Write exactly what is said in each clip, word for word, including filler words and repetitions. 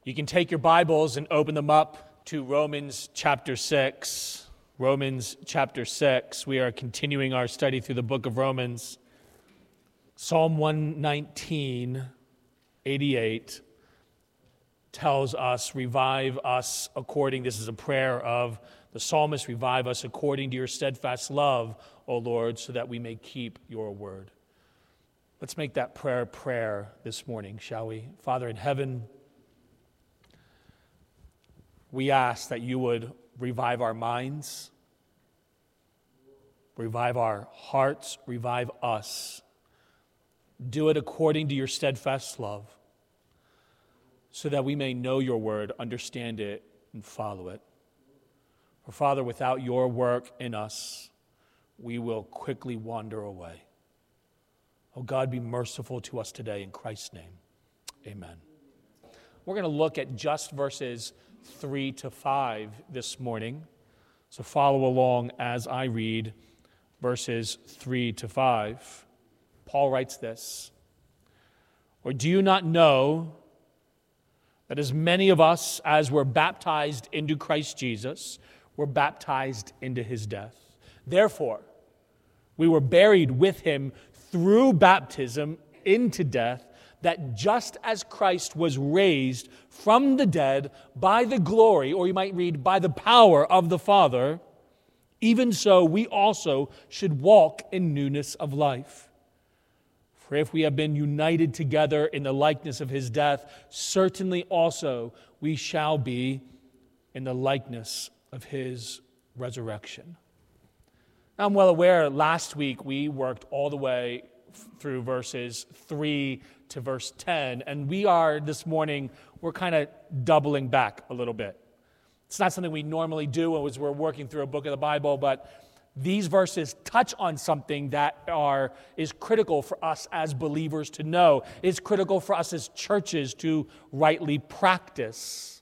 You can take your Bibles and open them up to Romans chapter six. Romans chapter six. We are continuing our study through the book of Romans. Psalm one nineteen, eighty-eight tells us, revive us according, this is a prayer of the psalmist, revive us according to your steadfast love, O Lord, so that we may keep your word. Let's make that prayer prayer this morning, shall we? Father in heaven, we ask that you would revive our minds, revive our hearts, revive us. Do it according to your steadfast love, so that we may know your word, understand it, and follow it. For Father, without your work in us, we will quickly wander away. Oh God, be merciful to us today in Christ's name. Amen. We're going to look at just verses three to five this morning. So follow along as I read verses three to five. Paul writes this, "Or do you not know that as many of us as were baptized into Christ Jesus were baptized into his death? Therefore, we were buried with him through baptism into death, that just as Christ was raised from the dead by the glory," or you might read, by the power of the Father, "even so we also should walk in newness of life. For if we have been united together in the likeness of his death, certainly also we shall be in the likeness of his resurrection." Now, I'm well aware last week we worked all the way through verses three to verse ten, and we are this morning, we're kind of doubling back a little bit. It's not something we normally do as we're working through a book of the Bible, but these verses touch on something that are is critical for us as believers to know. It's critical for us as churches to rightly practice.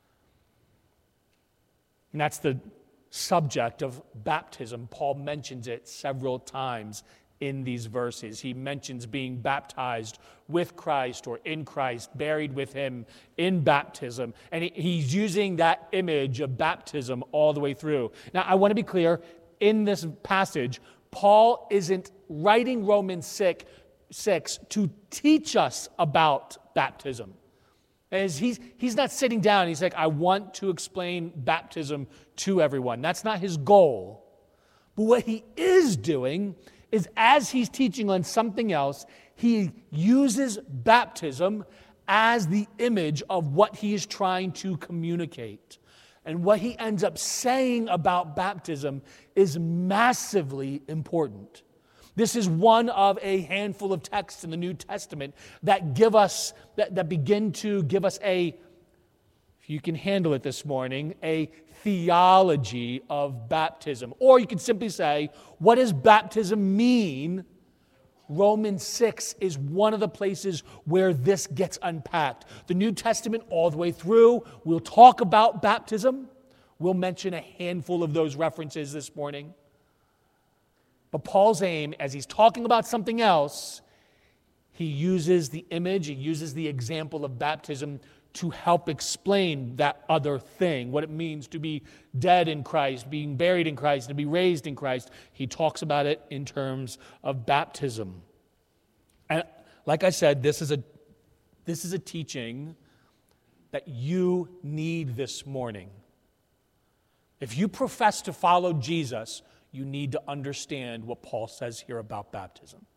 And that's the subject of baptism. Paul mentions it several times in these verses. He mentions being baptized with Christ or in Christ, buried with him in baptism. And he, he's using that image of baptism all the way through. Now, I want to be clear, in this passage, Paul isn't writing Romans six, six to teach us about baptism. As he's, he's not sitting down and he's like, I want to explain baptism to everyone. That's not his goal. But what he is doing is, as he's teaching on something else, he uses baptism as the image of what he is trying to communicate. And what he ends up saying about baptism is massively important. This is one of a handful of texts in the New Testament that give us, that, that begin to give us a, if you can handle it this morning, a theology of baptism. Or you can simply say, what does baptism mean? Romans six is one of the places where this gets unpacked. The New Testament all the way through, we'll talk about baptism. We'll mention a handful of those references this morning. But Paul's aim, as he's talking about something else, he uses the image, he uses the example of baptism to help explain that other thing, what it means to be dead in Christ, being buried in Christ, to be raised in Christ. He talks about it in terms of baptism. And like I said, this is a, this is a teaching that you need this morning. If you profess to follow Jesus, you need to understand what Paul says here about baptism.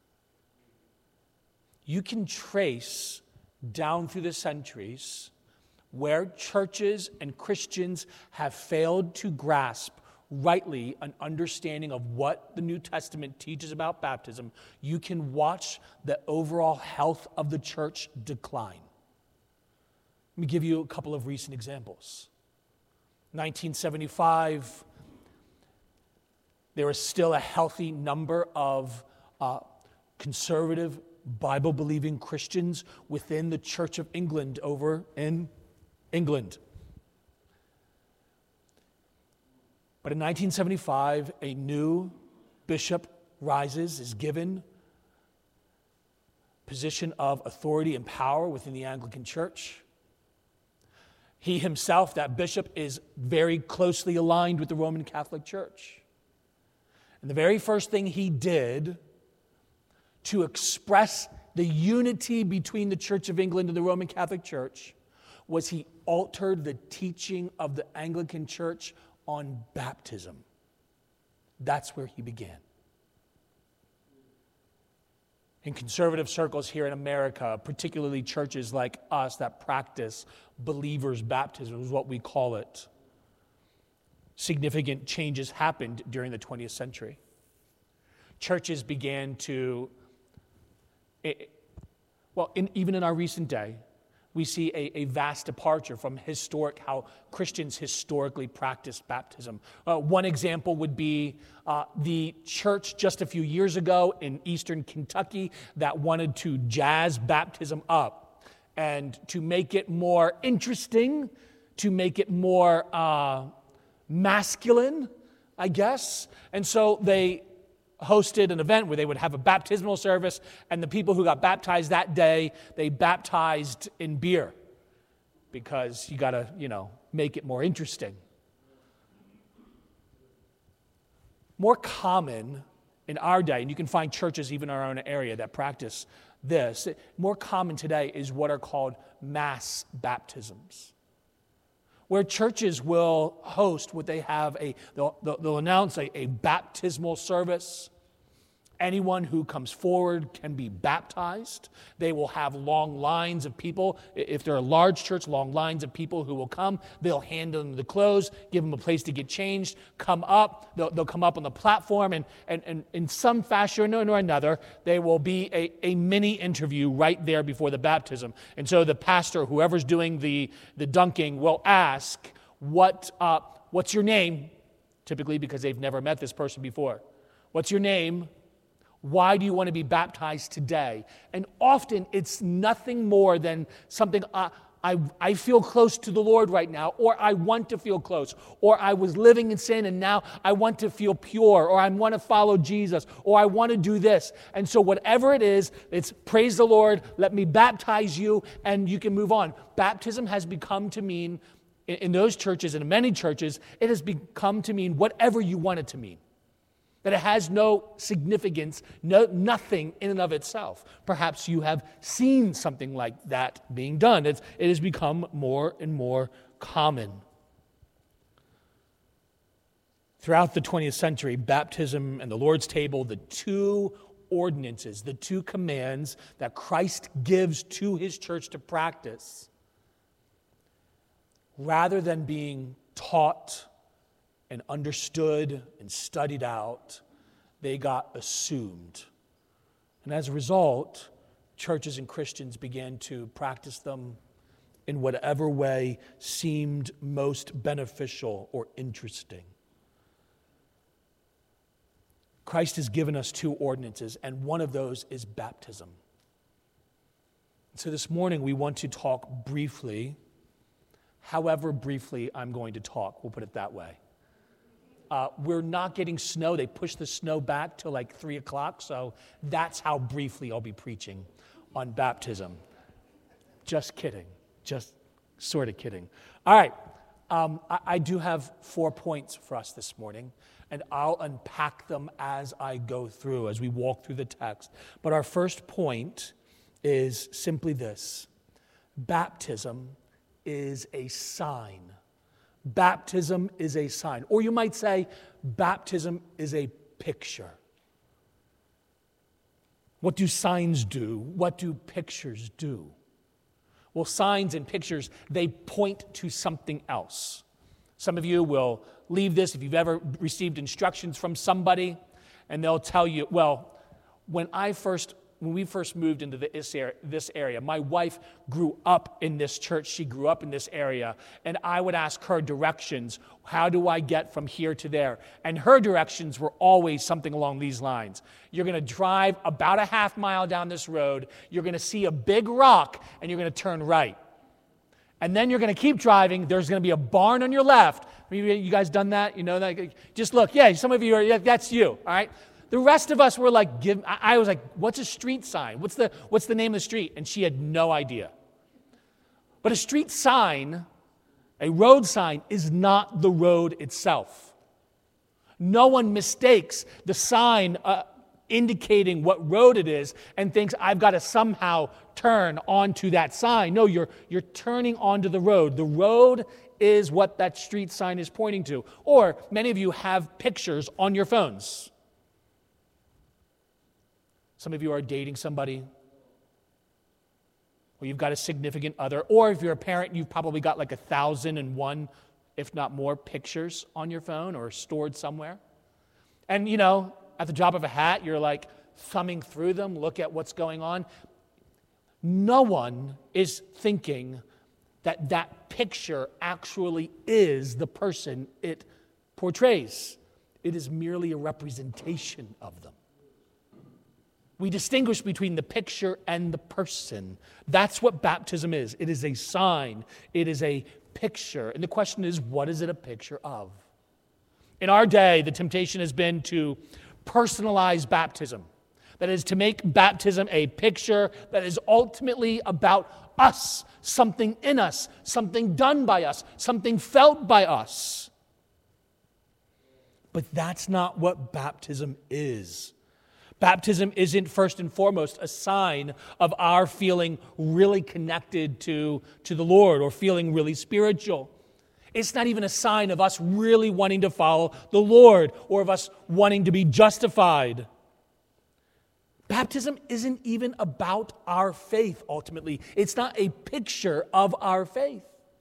You can trace down through the centuries where churches and Christians have failed to grasp rightly an understanding of what the New Testament teaches about baptism. You can watch the overall health of the church decline. Let me give you a couple of recent examples. nineteen seventy-five, there was still a healthy number of uh, conservative, Bible-believing Christians within the Church of England over in England. But in nineteen seventy-five, a new bishop rises, is given position of authority and power within the Anglican Church. He himself, that bishop, is very closely aligned with the Roman Catholic Church. And the very first thing he did to express the unity between the Church of England and the Roman Catholic Church was he altered the teaching of the Anglican Church on baptism. That's where he began. In conservative circles here in America, particularly churches like us that practice believers' baptism, is what we call it, significant changes happened during the twentieth century. Churches began to, well, in, even in our recent day, we see a, a vast departure from historic, how Christians historically practiced baptism. Uh, one example would be uh, the church just a few years ago in eastern Kentucky that wanted to jazz baptism up and to make it more interesting, to make it more uh, masculine, I guess. And so they hosted an event where they would have a baptismal service, and the people who got baptized that day, they baptized in beer because you got to, you know, make it more interesting. More common in our day, and you can find churches even in our own area that practice this, more common today is what are called mass baptisms, where churches will host what they have, a they'll, they'll announce a, a baptismal service. Anyone who comes forward can be baptized. They will have long lines of people. If they're a large church, long lines of people who will come. They'll hand them the clothes, give them a place to get changed, come up. They'll, they'll come up on the platform, and, and, and in some fashion or another, there will be a, a mini interview right there before the baptism. And so the pastor, whoever's doing the, the dunking, will ask, what uh, what's your name? Typically because they've never met this person before. What's your name? Why do you want to be baptized today? And often it's nothing more than something, uh, I, I feel close to the Lord right now, or I want to feel close, or I was living in sin and now I want to feel pure, or I want to follow Jesus, or I want to do this. And so whatever it is, it's praise the Lord, let me baptize you, and you can move on. Baptism has become to mean, in, in those churches and in many churches, it has become to mean whatever you want it to mean. That it has no significance, no, nothing in and of itself. Perhaps you have seen something like that being done. It's, it has become more and more common. Throughout the twentieth century, baptism and the Lord's table, the two ordinances, the two commands that Christ gives to his church to practice, rather than being taught and understood and studied out, they got assumed. And as a result, churches and Christians began to practice them in whatever way seemed most beneficial or interesting. Christ has given us two ordinances, and one of those is baptism. So this morning we want to talk briefly, however briefly I'm going to talk, we'll put it that way. Uh, we're not getting snow. They pushed the snow back to like three o'clock, so that's how briefly I'll be preaching on baptism. Just kidding. Just sort of kidding. All right. Um, I, I do have four points for us this morning, and I'll unpack them as I go through, as we walk through the text. But our first point is simply this. Baptism is a sign. Baptism is a sign. Or you might say, baptism is a picture. What do signs do? What do pictures do? Well, signs and pictures, they point to something else. Some of you will leave this if you've ever received instructions from somebody, and they'll tell you, well, when I first When we first moved into this area, my wife grew up in this church. She grew up in this area. And I would ask her directions. How do I get from here to there? And her directions were always something along these lines. You're going to drive about a half mile down this road. You're going to see a big rock, and you're going to turn right. And then you're going to keep driving. There's going to be a barn on your left. You guys done that? You know that? Just look. Yeah, some of you are, yeah, that's you. All right? The rest of us were like, give, I was like, what's a street sign? What's the, what's the name of the street? And she had no idea. But a street sign A road sign is not the road itself. No one mistakes the sign uh, indicating what road it is and thinks, I've got to somehow turn onto that sign. No, you're, you're turning onto the road. The road is what that street sign is pointing to. Or many of you have pictures on your phones. Some of you are dating somebody, or you've got a significant other, or if you're a parent, you've probably got like a thousand and one, if not more, pictures on your phone or stored somewhere. And, you know, at the drop of a hat, you're like thumbing through them, look at what's going on. No one is thinking that that picture actually is the person it portrays. It is merely a representation of them. We distinguish between the picture and the person. That's what baptism is. It is a sign. It is a picture. And the question is, what is it a picture of? In our day, the temptation has been to personalize baptism. That is, to make baptism a picture that is ultimately about us, something in us, something done by us, something felt by us. But that's not what baptism is. Baptism isn't first and foremost a sign of our feeling really connected to, to the Lord or feeling really spiritual. It's not even a sign of us really wanting to follow the Lord or of us wanting to be justified. Baptism isn't even about our faith, ultimately. It's not a picture of our faith.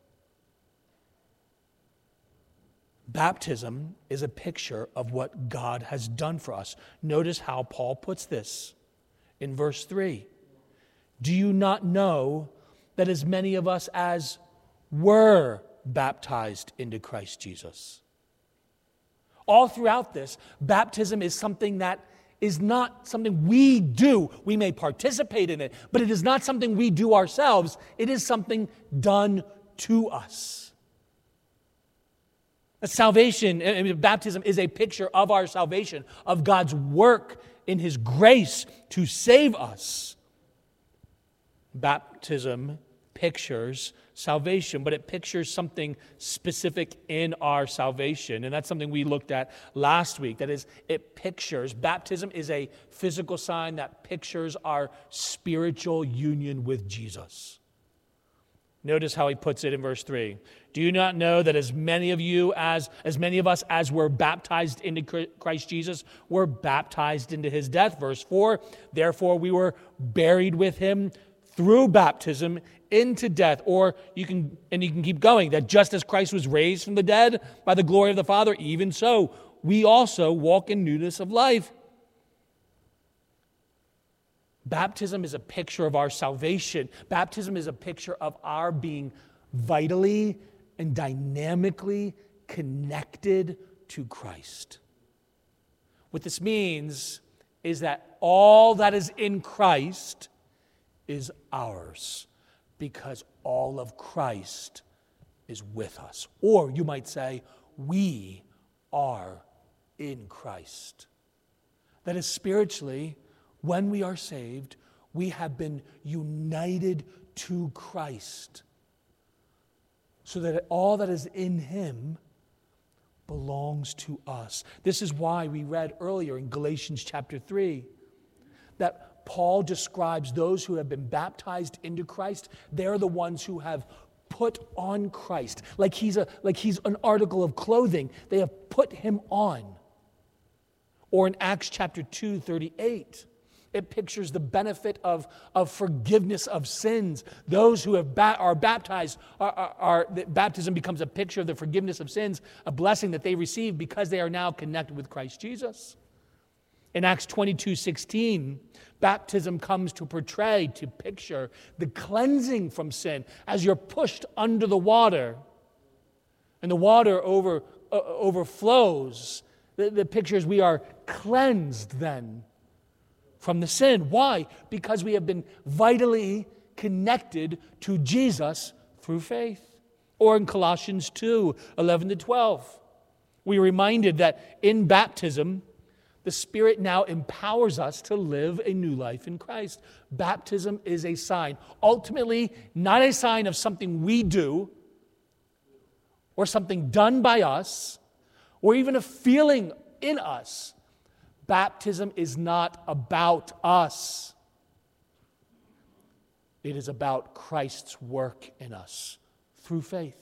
Baptism is a picture of what God has done for us. Notice how Paul puts this in verse three. Do you not know that as many of us as were baptized into Christ Jesus? All throughout this, baptism is something that is not something we do. We may participate in it, but it is not something we do ourselves. It is something done to us. Salvation, I mean, baptism is a picture of our salvation, of God's work in His grace to save us. Baptism pictures salvation, but it pictures something specific in our salvation. And that's something we looked at last week. That is, it pictures, baptism is a physical sign that pictures our spiritual union with Jesus. Notice how he puts it in verse three. Do you not know that as many of you as as many of us as were baptized into Christ Jesus were baptized into his death? Verse four. Therefore we were buried with him through baptism into death. Or you can and you can keep going, that just as Christ was raised from the dead by the glory of the Father, even so we also walk in newness of life. Baptism is a picture of our salvation. Baptism is a picture of our being vitally and dynamically connected to Christ. What this means is that all that is in Christ is ours because all of Christ is with us. Or you might say, we are in Christ. That is, spiritually, when we are saved, we have been united to Christ so that all that is in him belongs to us. This is why we read earlier in Galatians chapter three that Paul describes those who have been baptized into Christ. They're the ones who have put on Christ. Like he's a like he's an article of clothing. They have put him on. Or in Acts chapter two, thirty-eight, it pictures the benefit of, of forgiveness of sins. Those who have ba- are baptized, are, are, are, baptism becomes a picture of the forgiveness of sins, a blessing that they receive because they are now connected with Christ Jesus. In Acts twenty-two sixteen, baptism comes to portray, to picture the cleansing from sin as you're pushed under the water and the water over, uh, overflows. The, the picture is we are cleansed then from the sin. Why? Because we have been vitally connected to Jesus through faith. Or in Colossians two, eleven to twelve, we are reminded that in baptism, the Spirit now empowers us to live a new life in Christ. Baptism is a sign. Ultimately, not a sign of something we do, or something done by us or even a feeling in us. Baptism is not about us. It is about Christ's work in us through faith.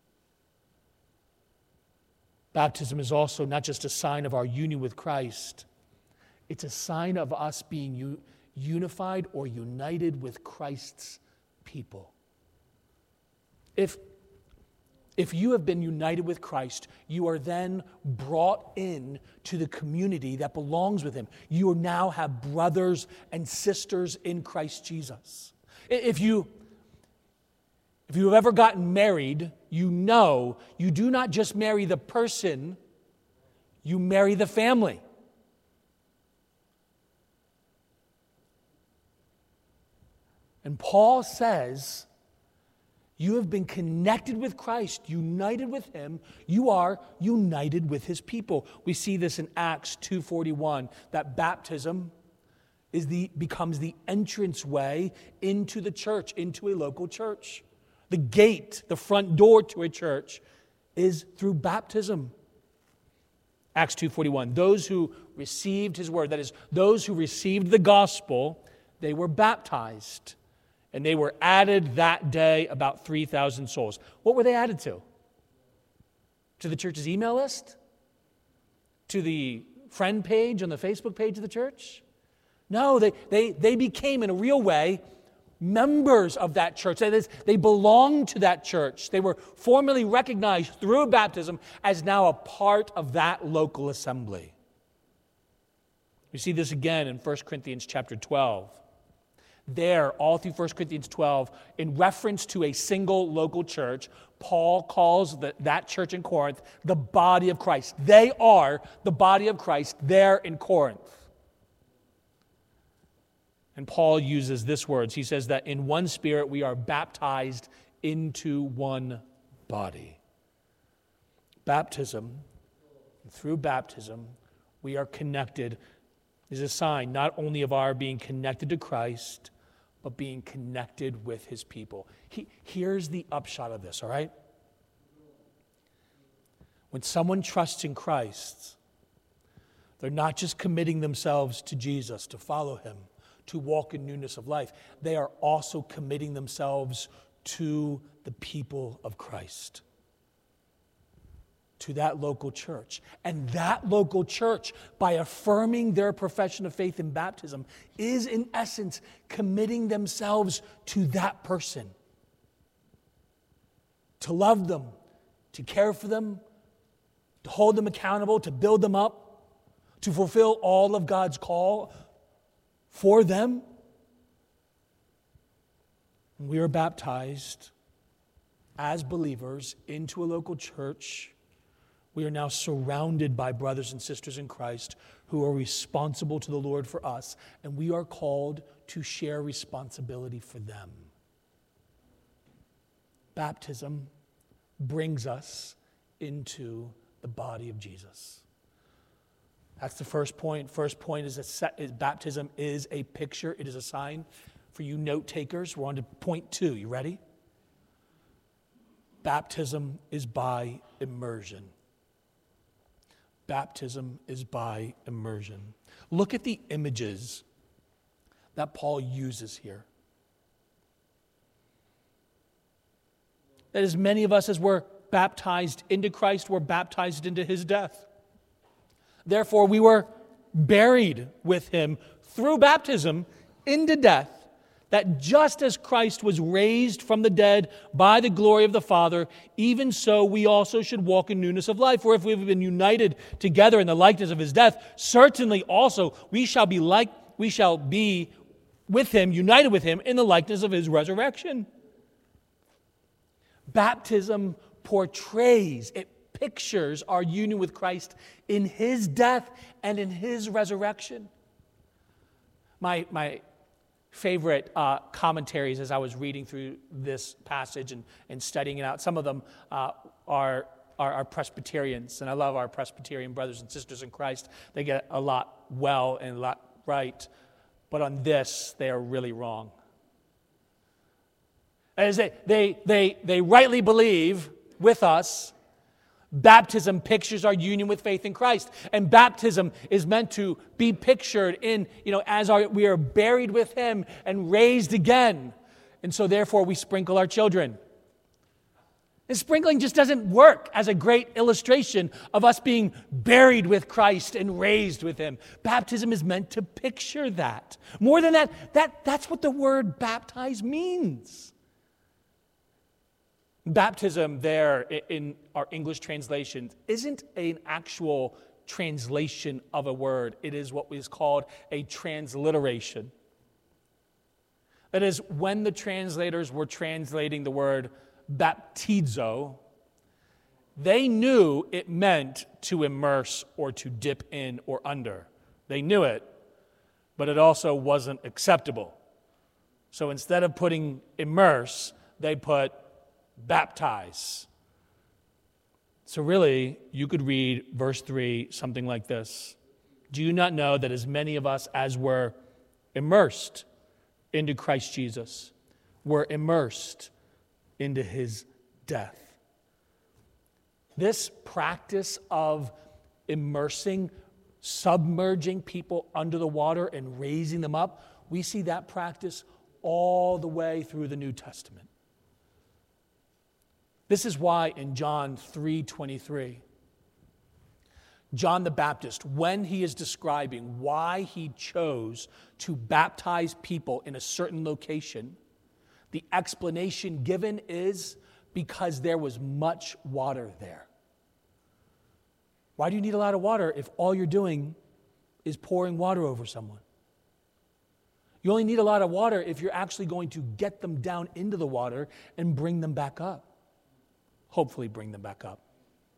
Baptism is also not just a sign of our union with Christ. It's a sign of us being u- unified or united with Christ's people. If, if you have been united with Christ, you are then brought in to the community that belongs with Him. You now have brothers and sisters in Christ Jesus. If you, if you have ever gotten married, you know you do not just marry the person, you marry the family. And Paul says, you have been connected with Christ, united with Him. You are united with His people. We see this in Acts two forty-one, that baptism is the, becomes the entranceway into the church, into a local church. The gate, the front door to a church is through baptism. Acts two forty-one, those who received His word, that is, those who received the gospel, they were baptized. And they were added that day about three thousand souls. What were they added to? To the church's email list? To the friend page on the Facebook page of the church? No, they, they, they became, in a real way, members of that church. That is, they belonged to that church. They were formally recognized through baptism as now a part of that local assembly. We see this again in First Corinthians chapter twelve. There, all through First Corinthians twelve, in reference to a single local church, Paul calls the, that church in Corinth the body of Christ. They are the body of Christ there in Corinth. And Paul uses this words. He says that in one spirit we are baptized into one body. Baptism, through baptism, we are connected, is a sign not only of our being connected to Christ, but being connected with His people. He, here's the upshot of this, all right? When someone trusts in Christ, they're not just committing themselves to Jesus, to follow Him, to walk in newness of life. They are also committing themselves to the people of Christ, to that local church. And that local church, by affirming their profession of faith in baptism, is in essence committing themselves to that person. To love them, to care for them, to hold them accountable, to build them up, to fulfill all of God's call for them. We are baptized as believers into a local church. We are now surrounded by brothers and sisters in Christ who are responsible to the Lord for us, and we are called to share responsibility for them. Baptism brings us into the body of Jesus. That's the first point. First point is, a set, is baptism is a picture. It is a sign. For you note takers, we're on to point two. You ready? Baptism is by immersion. Baptism is by immersion. Look at the images that Paul uses here. That as many of us as were baptized into Christ were baptized into His death. Therefore, we were buried with Him through baptism into death, that just as Christ was raised from the dead by the glory of the Father, even so we also should walk in newness of life. For if we have been united together in the likeness of His death, certainly also we shall be like we shall be with Him, united with Him in the likeness of His resurrection. Baptism portrays, it pictures our union with Christ in His death and in His resurrection. My my favorite uh, commentaries as I was reading through this passage and, and studying it out. Some of them uh, are, are are Presbyterians, and I love our Presbyterian brothers and sisters in Christ. They get a lot well and a lot right, but on this, they are really wrong. As they, they, they, they rightly believe with us Baptism pictures our union with faith in Christ. And baptism is meant to be pictured in, you know, as our, we are buried with him and raised again. And so therefore we sprinkle our children. And sprinkling just doesn't work as a great illustration of us being buried with Christ and raised with him. Baptism is meant to picture that. More than that, that that's what the word baptize means. Baptism there in our English translations isn't an actual translation of a word. It is what is called a transliteration. That is, when the translators were translating the word baptizo, they knew it meant to immerse or to dip in or under. They knew it, but it also wasn't acceptable. So instead of putting immerse, they put baptize. So really, you could read verse three something like this. Do you not know that as many of us as were immersed into Christ Jesus were immersed into his death? This practice of immersing, submerging people under the water and raising them up, we see that practice all the way through the New Testament. This is why in John three twenty-three, John the Baptist, when he is describing why he chose to baptize people in a certain location, the explanation given is because there was much water there. Why do you need a lot of water if all you're doing is pouring water over someone? You only need a lot of water if you're actually going to get them down into the water and bring them back up. Hopefully bring them back up.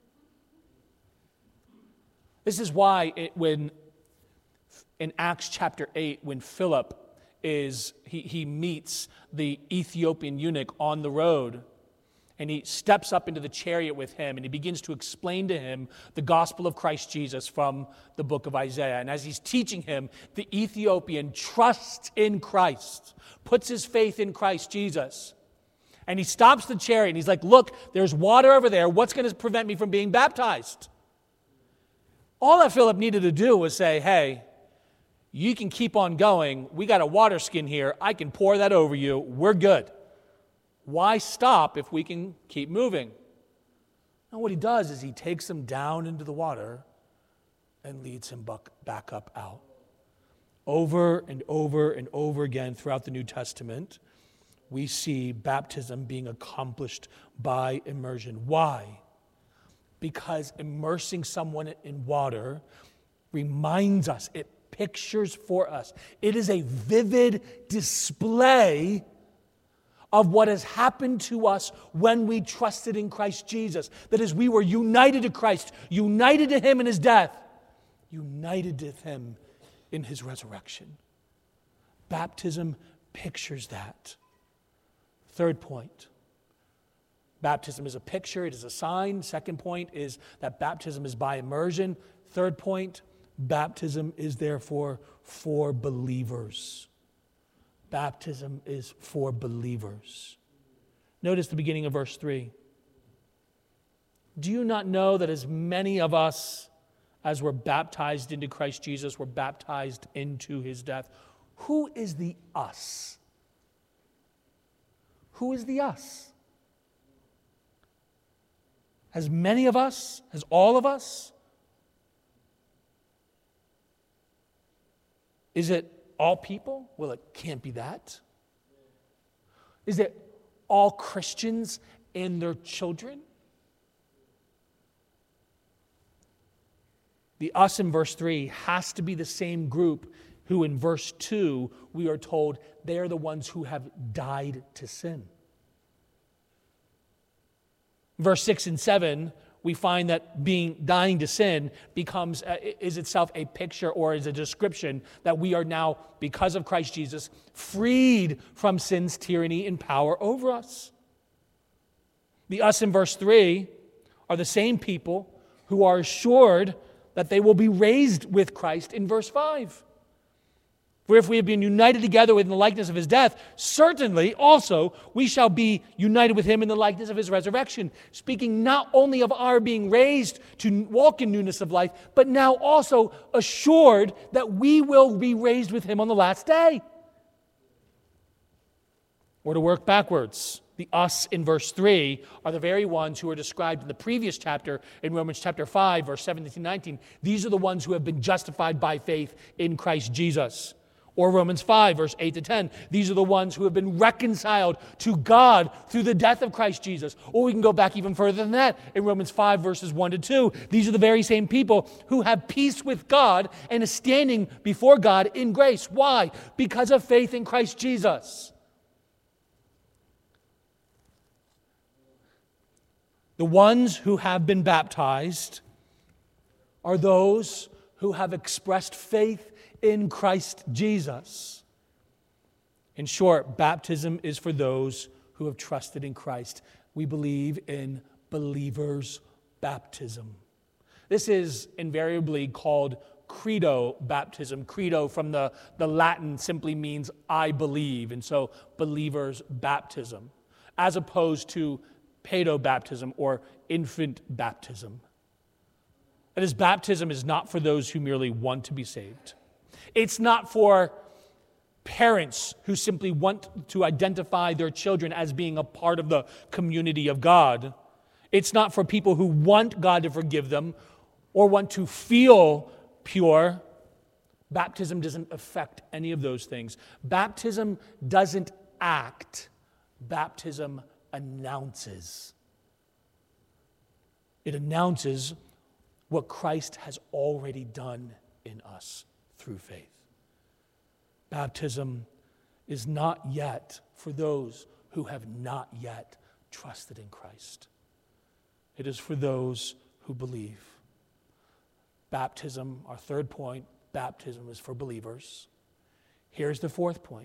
This is why it, when in Acts chapter eight, when Philip is, he, he meets the Ethiopian eunuch on the road, and he steps up into the chariot with him, and he begins to explain to him the gospel of Christ Jesus from the book of Isaiah. And as he's teaching him, the Ethiopian trusts in Christ, puts his faith in Christ Jesus. And he stops the chariot, and he's like, look, there's water over there. What's going to prevent me from being baptized? All that Philip needed to do was say, hey, you can keep on going. We got a water skin here. I can pour that over you. We're good. Why stop if we can keep moving? And what he does is he takes him down into the water and leads him back up out. Over and over and over again throughout the New Testament, we see baptism being accomplished by immersion. Why? Because immersing someone in water reminds us, it pictures for us. It is a vivid display of what has happened to us when we trusted in Christ Jesus. That is, we were united to Christ, united to him in his death, united to him in his resurrection. Baptism pictures that. Third point. Baptism is a picture, it is a sign. Second point is that baptism is by immersion. Third point, baptism is therefore for believers. Baptism is for believers. Notice the beginning of verse three. Do you not know that as many of us as were baptized into Christ Jesus were baptized into his death? Who is the us? Who is the us? As many of us, as all of us? Is it all people? Well, it can't be that. Is it all Christians and their children? The us in verse three has to be the same group who in verse two we are told they are the ones who have died to sin. Verse six and seven, we find that being dying to sin becomes uh, is itself a picture or is a description that we are now, because of Christ Jesus, freed from sin's tyranny and power over us. The us in verse three are the same people who are assured that they will be raised with Christ in verse five. For if we have been united together in the likeness of his death, certainly also we shall be united with him in the likeness of his resurrection, speaking not only of our being raised to walk in newness of life, but now also assured that we will be raised with him on the last day. Or to work backwards, the us in verse three are the very ones who are described in the previous chapter, in Romans chapter five, verse seventeen to nineteen. These are the ones who have been justified by faith in Christ Jesus. Or Romans five, verse eight to ten. These are the ones who have been reconciled to God through the death of Christ Jesus. Or we can go back even further than that. In Romans five, verses one to two. These are the very same people who have peace with God and is standing before God in grace. Why? Because of faith in Christ Jesus. The ones who have been baptized are those who have expressed faith in Christ Jesus. In short, baptism is for those who have trusted in Christ. We believe in believers' baptism. This is invariably called credo baptism. Credo from the, the Latin simply means I believe, and so believers' baptism, as opposed to pedo baptism or infant baptism. That is, baptism is not for those who merely want to be saved. It's not for parents who simply want to identify their children as being a part of the community of God. It's not for people who want God to forgive them or want to feel pure. Baptism doesn't affect any of those things. Baptism doesn't act. Baptism announces. It announces what Christ has already done in us through faith. Baptism is not yet for those who have not yet trusted in Christ. It is for those who believe. Baptism, our third point, baptism is for believers. Here's the fourth point.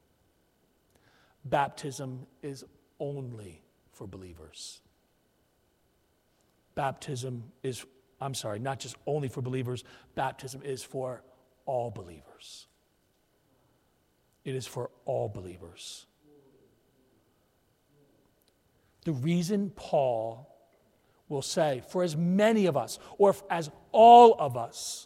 Baptism is only for believers. Baptism is, I'm sorry, not just only for believers, baptism is for all believers. It is for all believers. The reason Paul will say, for as many of us, or as all of us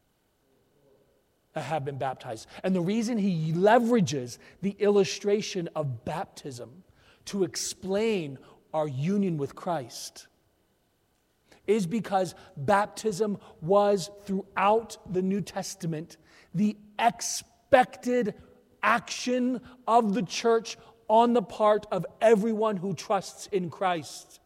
that have been baptized, and the reason he leverages the illustration of baptism to explain our union with Christ is because baptism was throughout the New Testament the expected action of the church on the part of everyone who trusts in Christ.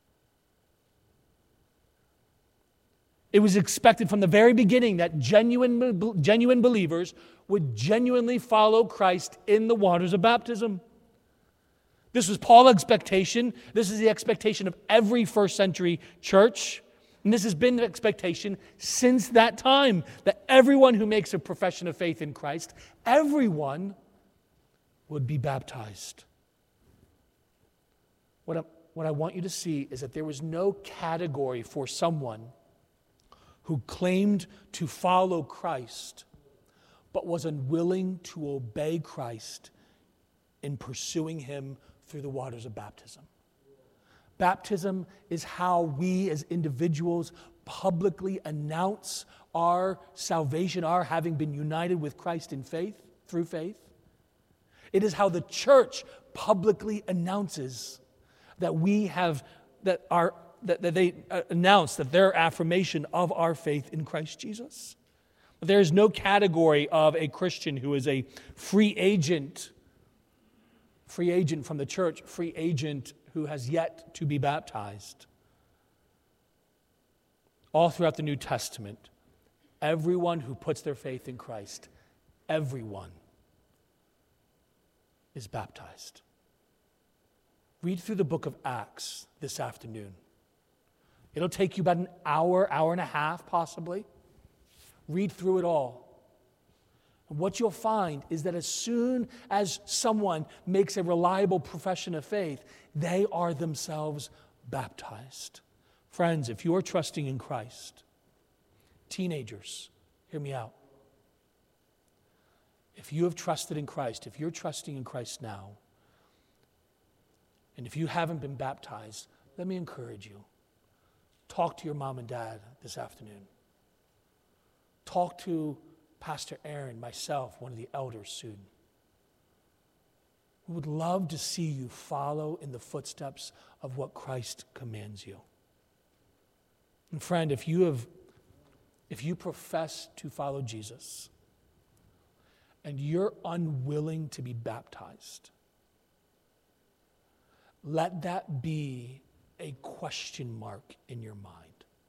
It was expected from the very beginning that genuine, genuine believers would genuinely follow Christ in the waters of baptism. This was Paul's expectation. This is the expectation of every first century church. And this has been the expectation since that time, that everyone who makes a profession of faith in Christ, everyone would be baptized. What I, what I want you to see is that there was no category for someone who claimed to follow Christ, but was unwilling to obey Christ in pursuing him through the waters of baptism. Baptism is how we as individuals publicly announce our salvation, our having been united with Christ in faith, through faith. It is how the church publicly announces that we have, that our, that, that they announce that their affirmation of our faith in Christ Jesus. There is no category of a Christian who is a free agent Free agent from the church, free agent who has yet to be baptized. All throughout the New Testament, everyone who puts their faith in Christ, everyone is baptized. Read through the book of Acts this afternoon. It'll take you about an hour, hour and a half possibly. Read through it all. And what you'll find is that as soon as someone makes a reliable profession of faith, they are themselves baptized. Friends, if you are trusting in Christ, teenagers, hear me out. If you have trusted in Christ, if you're trusting in Christ now, and if you haven't been baptized, let me encourage you. Talk to your mom and dad this afternoon. Talk to Pastor Aaron, myself, one of the elders soon. We would love to see you follow in the footsteps of what Christ commands you. And friend, if you have, if you profess to follow Jesus and you're unwilling to be baptized, let that be a question mark in your mind.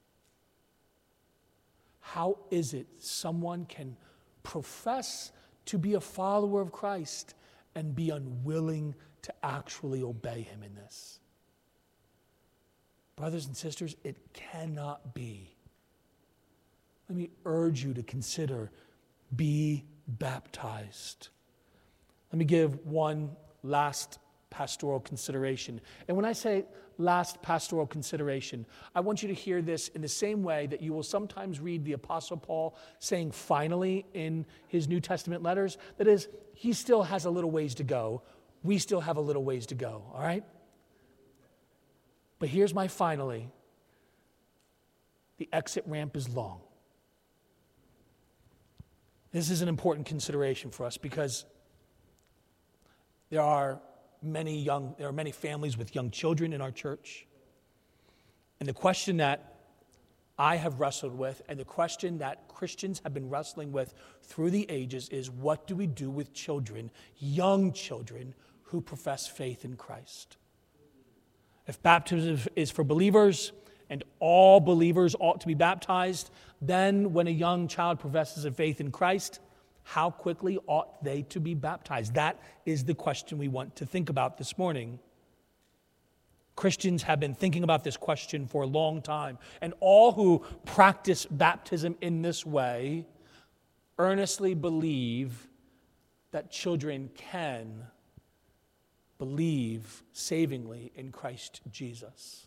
How is it someone can profess to be a follower of Christ and be unwilling to actually obey him in this? Brothers and sisters, it cannot be. Let me urge you to consider, be baptized. Let me give one last pastoral consideration. And when I say last pastoral consideration, I want you to hear this in the same way that you will sometimes read the Apostle Paul saying finally in his New Testament letters. That is, he still has a little ways to go. We still have a little ways to go, all right? But here's my finally. The exit ramp is long. This is an important consideration for us because there are many young, there are many families with young children in our church. And the question that I have wrestled with, and the question that Christians have been wrestling with through the ages is, what do we do with children, young children, who profess faith in Christ? If baptism is for believers, and all believers ought to be baptized, then when a young child professes a faith in Christ, how quickly ought they to be baptized? That is the question we want to think about this morning. Christians have been thinking about this question for a long time, and all who practice baptism in this way earnestly believe that children can believe savingly in Christ Jesus.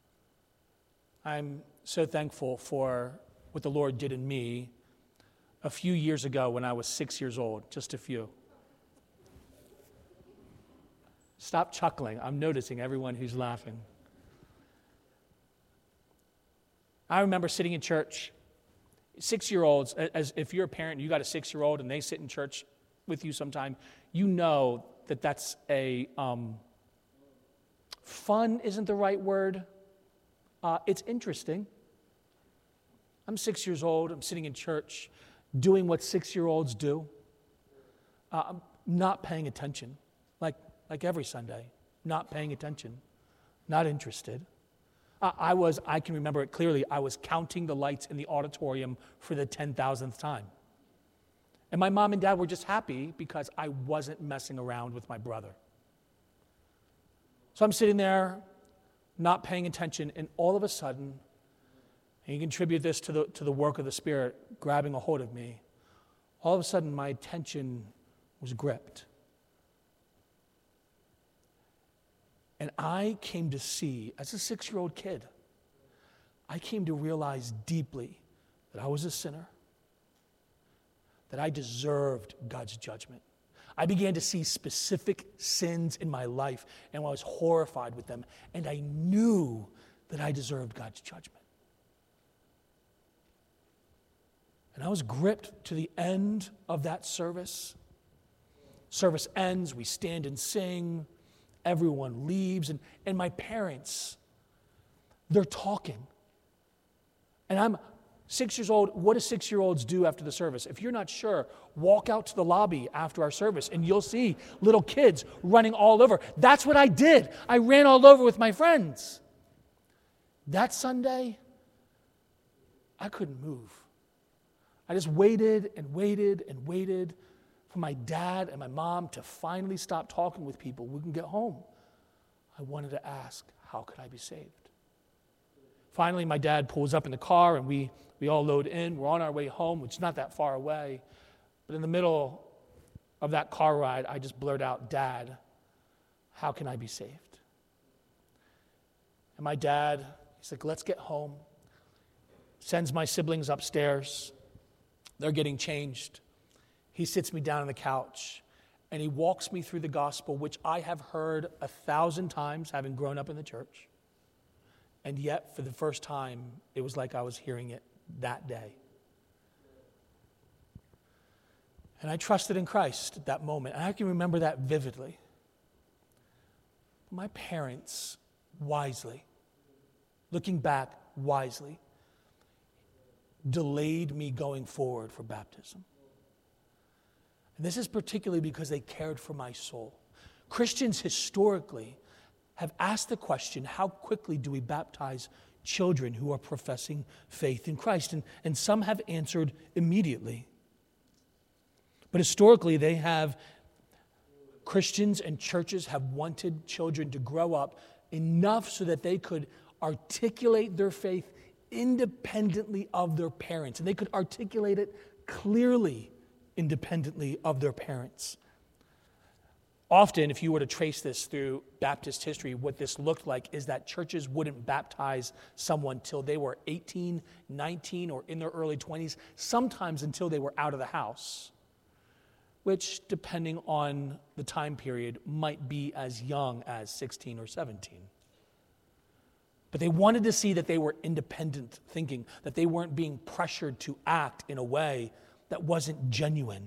I'm so thankful for what the Lord did in me a few years ago when I was six years old, just a few. Stop chuckling. I'm noticing everyone who's laughing. I remember sitting in church, six-year-olds, as if you're a parent and you got a six-year-old and they sit in church with you sometime, you know that that's a, um, fun isn't the right word. Uh, it's interesting. I'm six years old. I'm sitting in church doing what six-year-olds do. Uh, I'm not paying attention, like, like every Sunday, not paying attention, not interested. Uh, I was, I can remember it clearly, I was counting the lights in the auditorium for the ten thousandth time. And my mom and dad were just happy because I wasn't messing around with my brother. So I'm sitting there, not paying attention, and all of a sudden, and you contribute this to the, to the work of the Spirit grabbing a hold of me, all of a sudden my attention was gripped. And I came to see, as a six-year-old kid, I came to realize deeply that I was a sinner, that I deserved God's judgment. I began to see specific sins in my life, and I was horrified with them, and I knew that I deserved God's judgment. And I was gripped to the end of that service. Service ends, we stand and sing, everyone leaves, and, and my parents, they're talking. And I'm six years old. What do six-year-olds do after the service? If you're not sure, walk out to the lobby after our service, and you'll see little kids running all over. That's what I did. I ran all over with my friends. That Sunday, I couldn't move. I just waited and waited and waited for my dad and my mom to finally stop talking with people. We can get home. I wanted to ask, how could I be saved? Finally, my dad pulls up in the car, and we, we all load in. We're on our way home, which is not that far away. But in the middle of that car ride, I just blurt out, "Dad, how can I be saved?" And my dad, he's like, "Let's get home." Sends my siblings upstairs. They're getting changed. he sits me down on the couch and he walks me through the gospel, which I have heard a thousand times, having grown up in the church. And yet, for the first time, it was like I was hearing it that day. And I trusted in Christ at that moment. And I can remember that vividly. My parents, wisely, looking back wisely, delayed me going forward for baptism. And this is particularly because they cared for my soul. Christians historically have asked the question, how quickly do we baptize children who are professing faith in Christ? And, and some have answered immediately. But historically, they have, Christians and churches have wanted children to grow up enough so that they could articulate their faith independently of their parents. And they could articulate it clearly independently of their parents. Often, if you were to trace this through Baptist history, what this looked like is that churches wouldn't baptize someone till they were eighteen, nineteen, or in their early twenties, sometimes until they were out of the house, which, depending on the time period, might be as young as sixteen or seventeen. But they wanted to see that they were independent thinking, that they weren't being pressured to act in a way that wasn't genuine.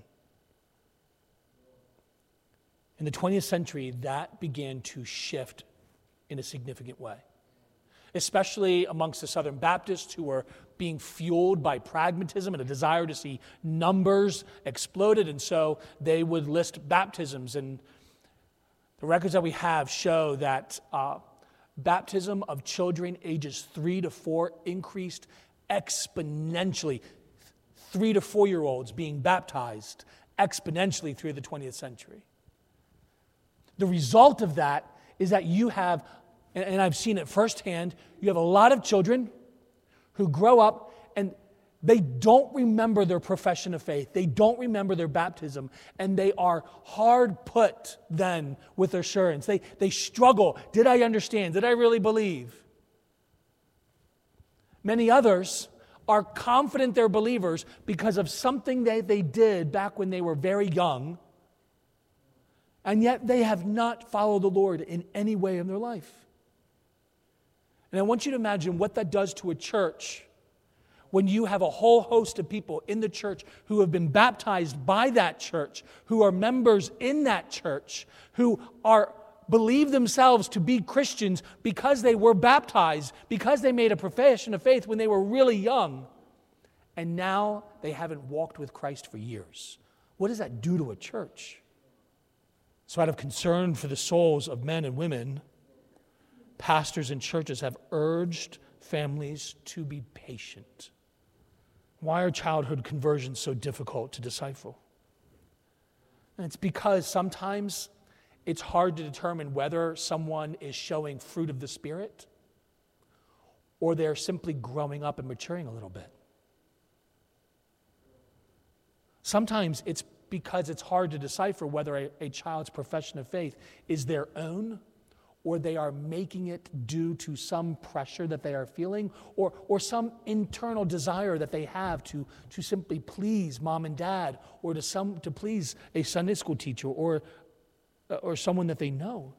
In the twentieth century, that began to shift in a significant way, especially amongst the Southern Baptists who were being fueled by pragmatism and a desire to see numbers exploded, and so they would list baptisms. And the records that we have show that uh, baptism of children ages three to four increased exponentially. Three to four-year-olds being baptized exponentially through the twentieth century. The result of that is that you have, and I've seen it firsthand, you have a lot of children who grow up and they don't remember their profession of faith. They don't remember their baptism, and they are hard put then with assurance. They, they struggle. Did I understand? Did I really believe? Many others are confident they're believers because of something that they did back when they were very young, and yet they have not followed the Lord in any way in their life. And I want you to imagine what that does to a church when you have a whole host of people in the church who have been baptized by that church, who are members in that church, who are believe themselves to be Christians because they were baptized, because they made a profession of faith when they were really young, and now they haven't walked with Christ for years. What does that do to a church? So out of concern for the souls of men and women, pastors and churches have urged families to be patient. Why are childhood conversions so difficult to decipher? And it's because sometimes it's hard to determine whether someone is showing fruit of the Spirit or they're simply growing up and maturing a little bit. Sometimes it's because it's hard to decipher whether a, a child's profession of faith is their own or they are making it due to some pressure that they are feeling or, or some internal desire that they have to, to simply please mom and dad or to, some, to please a Sunday school teacher or, or someone that they know.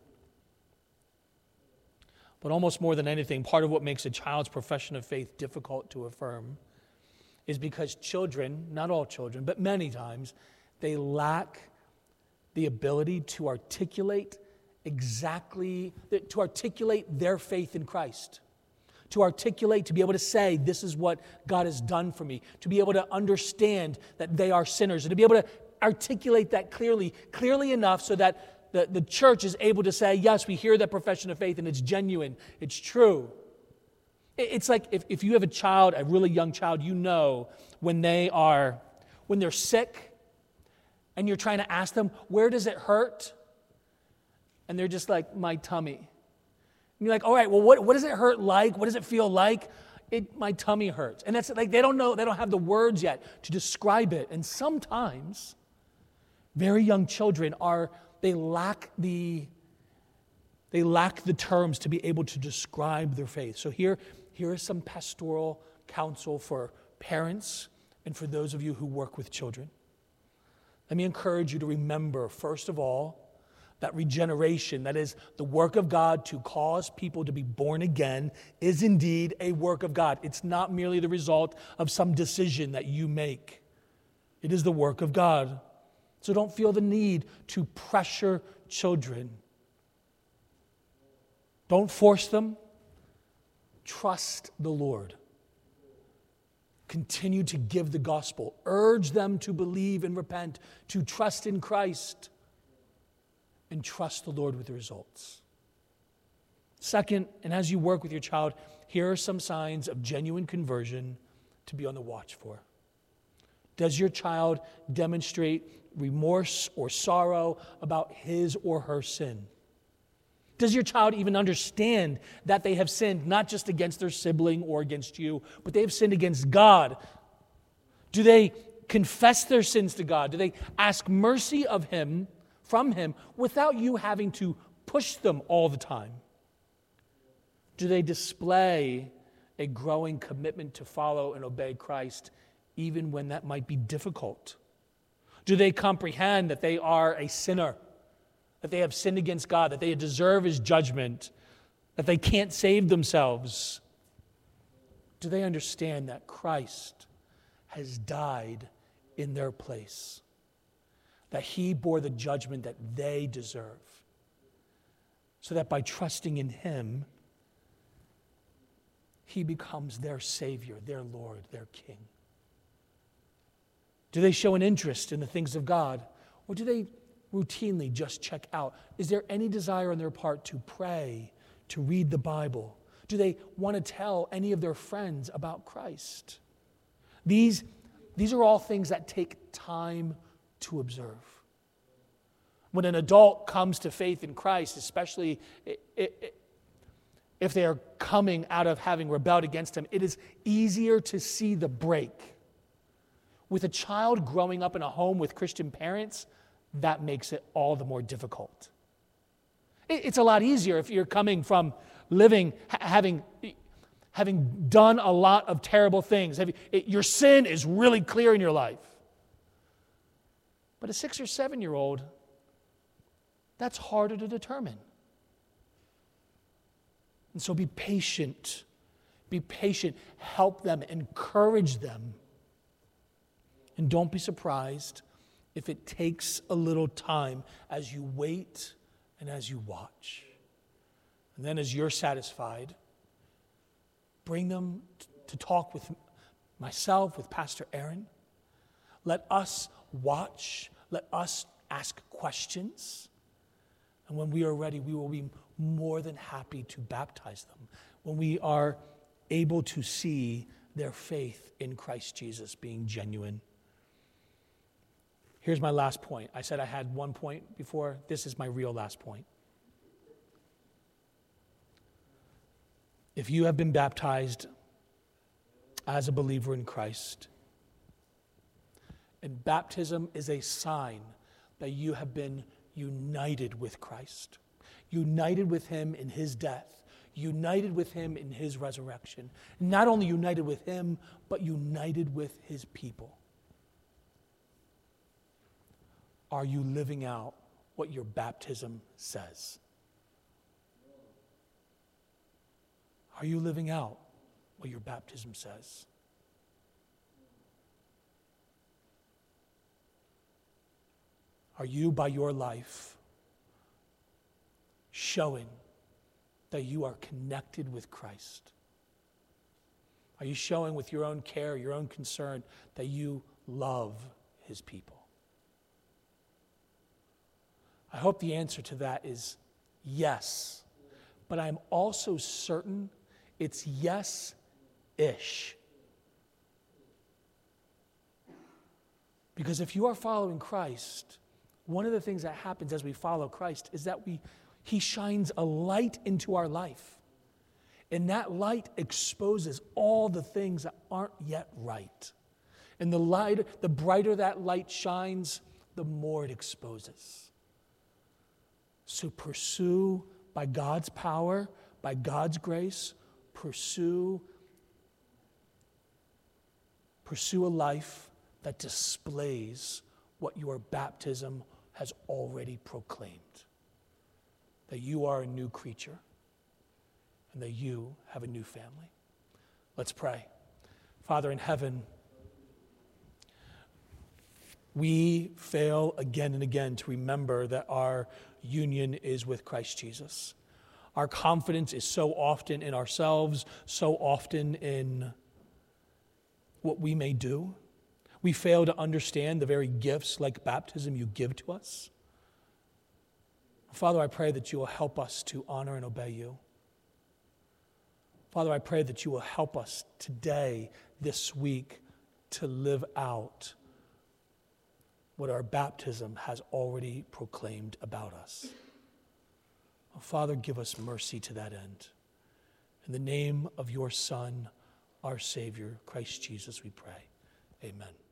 But almost more than anything, part of what makes a child's profession of faith difficult to affirm is because children, not all children, but many times, they lack the ability to articulate exactly, to articulate their faith in Christ, to articulate, to be able to say, this is what God has done for me, to be able to understand that they are sinners, and to be able to articulate that clearly, clearly enough so that the, the church is able to say, yes, we hear that profession of faith and it's genuine, it's true. It's like if, if you have a child, a really young child, you know when they are, when they're sick, and you're trying to ask them, where does it hurt? And they're just like, my tummy. And you're like, all right, well, what, what does it hurt like? What does it feel like? It, my tummy hurts. And that's like, they don't know, they don't have the words yet to describe it. And sometimes, very young children are, they lack the, they lack the terms to be able to describe their faith. So here, here is some pastoral counsel for parents and for those of you who work with children. Let me encourage you to remember, first of all, that regeneration, that is the work of God to cause people to be born again, is indeed a work of God. It's not merely the result of some decision that you make. It is the work of God. So don't feel the need to pressure children. Don't force them. Trust the Lord. Continue to give the gospel. Urge them to believe and repent, to trust in Christ, and trust the Lord with the results. Second, and as you work with your child, here are some signs of genuine conversion to be on the watch for. Does your child demonstrate remorse or sorrow about his or her sin? Does your child even understand that they have sinned not just against their sibling or against you, but they have sinned against God? Do they confess their sins to God? Do they ask mercy of Him, from Him, without you having to push them all the time? Do they display a growing commitment to follow and obey Christ, even when that might be difficult? Do they comprehend that they are a sinner, that they have sinned against God, that they deserve His judgment, that they can't save themselves? Do they understand that Christ has died in their place, that He bore the judgment that they deserve, so that by trusting in Him, He becomes their Savior, their Lord, their King? Do they show an interest in the things of God, or do they routinely just check out? Is there any desire on their part to pray, to read the Bible? Do they want to tell any of their friends about Christ? These, these are all things that take time to observe. When an adult comes to faith in Christ, especially if they are coming out of having rebelled against Him, it is easier to see the break. With a child growing up in a home with Christian parents, that makes it all the more difficult. It's a lot easier if you're coming from living, having, having done a lot of terrible things. Your sin is really clear in your life. But a six or seven-year-old, that's harder to determine. And so be patient. Be patient. Help them. Encourage them. And don't be surprised if it takes a little time as you wait and as you watch. And then as you're satisfied, bring them t- to talk with myself, with Pastor Aaron. Let us watch. Let us ask questions. And when we are ready, we will be more than happy to baptize them when we are able to see their faith in Christ Jesus being genuine. Here's my last point. I said I had one point before. This is my real last point. If you have been baptized as a believer in Christ, and baptism is a sign that you have been united with Christ, united with Him in His death, united with Him in His resurrection. Not only united with Him, but united with His people. Are you living out what your baptism says? Are you living out what your baptism says? Are you, by your life, showing that you are connected with Christ? Are you showing with your own care, your own concern, that you love His people? I hope the answer to that is yes. But I'm also certain it's yes-ish. Because if you are following Christ, one of the things that happens as we follow Christ is that we He shines a light into our life. And that light exposes all the things that aren't yet right. And the light, the brighter that light shines, the more it exposes. So pursue, by God's power, by God's grace, pursue, pursue a life that displays what your baptism has already proclaimed. That you are a new creature and that you have a new family. Let's pray. Father in heaven, we fail again and again to remember that our union is with Christ Jesus. Our confidence is so often in ourselves, so often in what we may do. We fail to understand the very gifts like baptism you give to us. Father, I pray that you will help us to honor and obey you. Father, I pray that you will help us today, this week, to live out what our baptism has already proclaimed about us. Oh, Father, give us mercy to that end. In the name of your Son, our Savior, Christ Jesus, we pray. Amen.